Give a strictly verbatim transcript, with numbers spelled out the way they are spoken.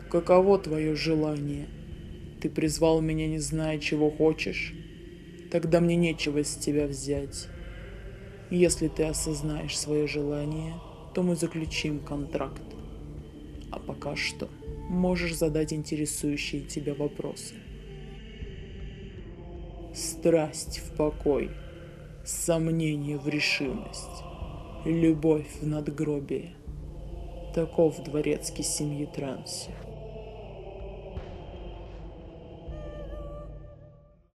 Каково твое желание? Ты призвал меня, не зная, чего хочешь? Тогда мне нечего с тебя взять. Если ты осознаешь свое желание, то мы заключим контракт. А пока что можешь задать интересующие тебя вопросы. Страсть в покой, сомнение в решимость, любовь в надгробие. Таков дворецкий семьи Тренси.